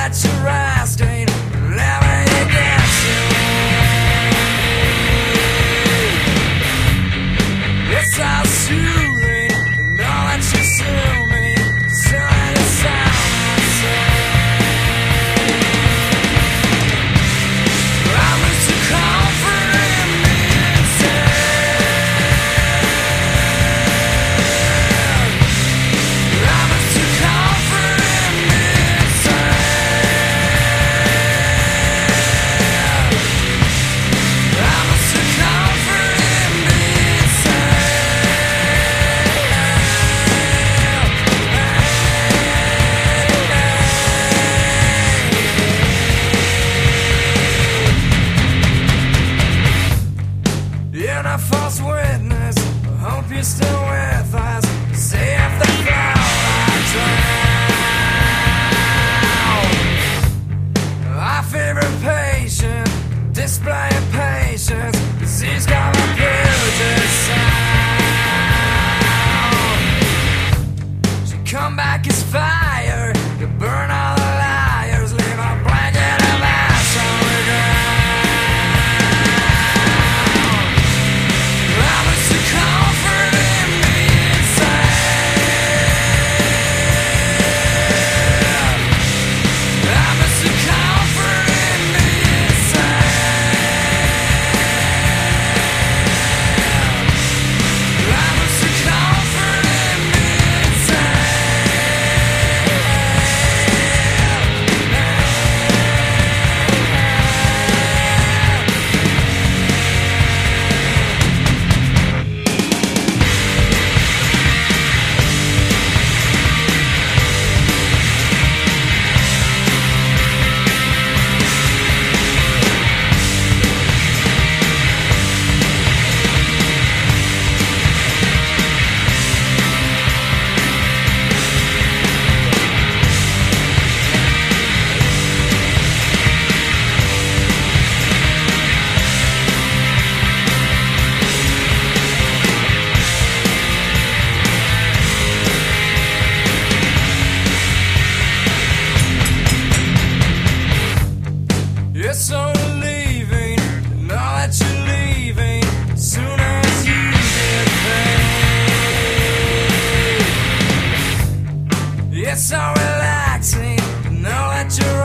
that you're asking, never you get to. It's all soothing, know that you sue me, so any sound I say. I'm Mr. Comfort in me I'm Mr. Comfort in me I'm Mr. Comfort in me You're not false witness, I hope you're still with us. See if the cloud I drown. Our favorite patient, display of patience, disease got my Puget sound. She come back as fire, to burn all the liars, leave a blanket of ash on the ground. I'm Mr. Comfort in me I'm Mr. Comfort in me I'm Mr. Comfort in me You're so leaving, know that you're leaving, soon as you get paid. It's so relaxing, know that you're